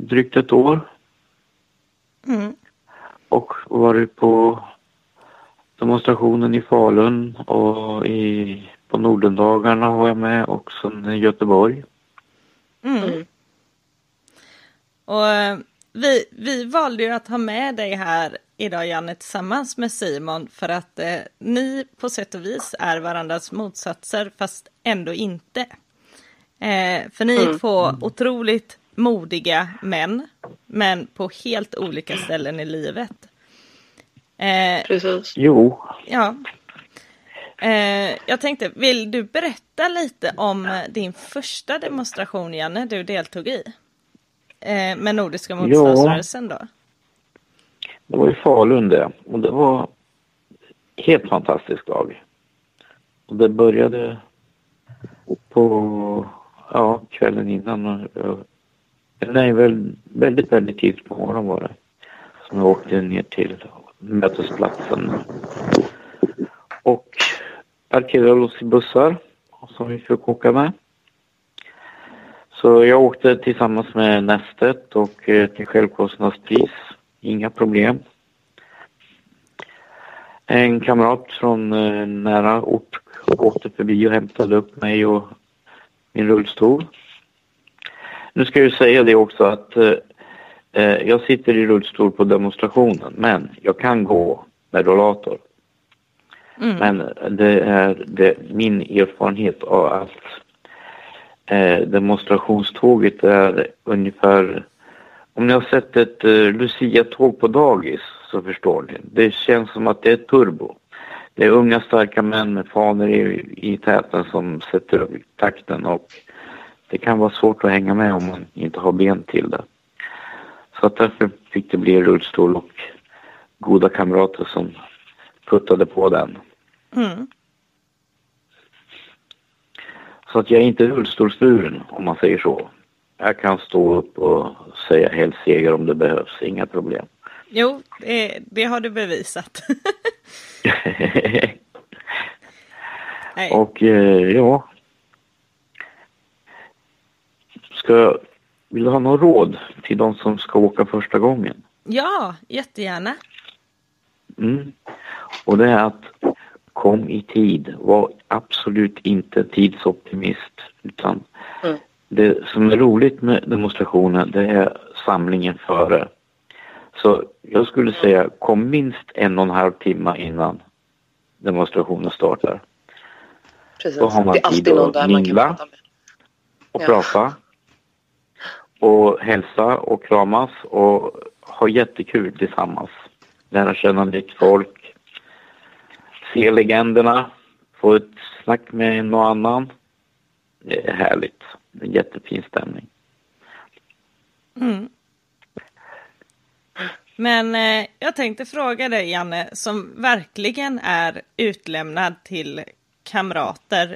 drygt ett år. Och varit på demonstrationen i Falun och på Nordendagarna var jag med och sen i Göteborg. Och vi valde ju att ha med dig här idag, Janne, tillsammans med Simon för att ni på sätt och vis är varandras motsatser fast ändå inte. För ni är två otroligt modiga män, men på helt olika ställen i livet. Precis. Jo. Ja. Jag tänkte, vill du berätta lite om din första demonstration, Janne, du deltog i? Med Nordiska motståndsrörelsen då? Det var i Falun det. Och det var helt fantastisk dag. Och det började på kvällen innan. Nej, väldigt, väldigt tidigt på morgonen var det. Som jag åkte ner till mötesplatsen. Och parkerade oss i bussar som vi fick åka med. Så jag åkte tillsammans med nästet och till självkostnadspris. Inga problem. En kamrat från nära ort åkte förbi och hämtade upp mig och min rullstol. Nu ska jag säga det också att jag sitter i rullstol på demonstrationen, men jag kan gå med rollator. Men det är min erfarenhet av att demonstrationståget är ungefär, om ni har sett ett Lucia-tåg på dagis så förstår ni. Det känns som att det är ett turbo. Det är unga starka män med fanor i täten som sätter upp takten och det kan vara svårt att hänga med om man inte har ben till det. Så att därför fick det bli rullstol och goda kamrater som puttade på den. Så att jag är inte rullstolsburen om man säger så. Jag kan stå upp och säga hälseger om det behövs, inga problem. Jo, det har du bevisat. Och ja. Vill du ha någon råd till de som ska åka första gången? Ja, jättegärna. Och det är att kom i tid. Var absolut inte tidsoptimist. Utan det som är roligt med demonstrationen det är samlingen före. Så jag skulle säga kom minst 1,5 timme innan demonstrationen startar. Precis. Då har man tid att mingla och prata. Och hälsa och kramas och ha jättekul tillsammans. Lära känna nytt folk. Se legenderna. Få ett snack med någon annan. Det är härligt. Det är en jättefin stämning. Men jag tänkte fråga dig, Janne, som verkligen är utlämnad till kamrater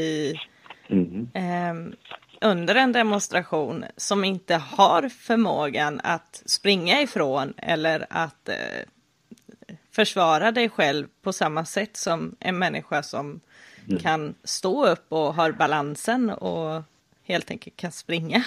under en demonstration som inte har förmågan att springa ifrån eller att försvara dig själv på samma sätt som en människa som kan stå upp och har balansen och helt enkelt kan springa.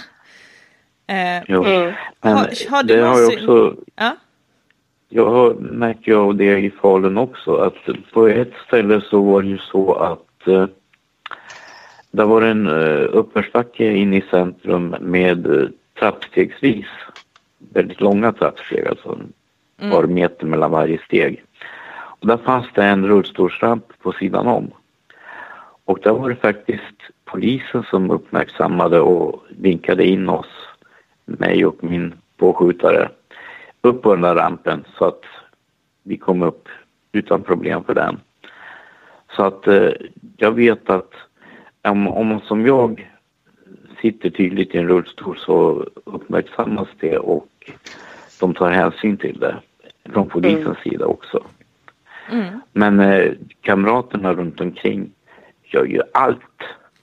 Har du någonsin... Jag har märkt av det i Falun också att på ett ställe så var det ju så att det var en uppförsbacke in i centrum med trappstegsvis, väldigt långa trappsteg, alltså ett par meter mellan varje steg. Och där fanns det en rullstolsramp på sidan om. Och där var det faktiskt polisen som uppmärksammade och vinkade in oss, mig och min påskjutare, upp på den där rampen så att vi kom upp utan problem för den. Så att jag vet att om man som jag sitter tydligt i en rullstol så uppmärksammas det och de tar hänsyn till det från polisens sida också. Men kamraterna runt omkring gör ju allt.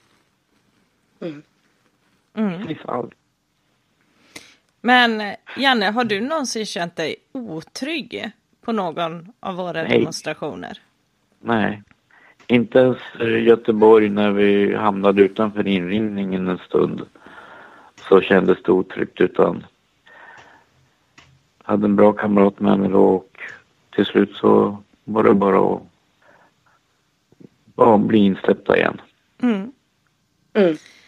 Precis allt. Men Janne, har du någonsin känt dig otrygg på någon av våra demonstrationer? Nej, inte ens i Göteborg när vi hamnade utanför inringningen en stund så kändes det otryggt, utan hade en bra kamrat med mig då, och till slut så var det bara att bli insläppta igen. Mm. Mm.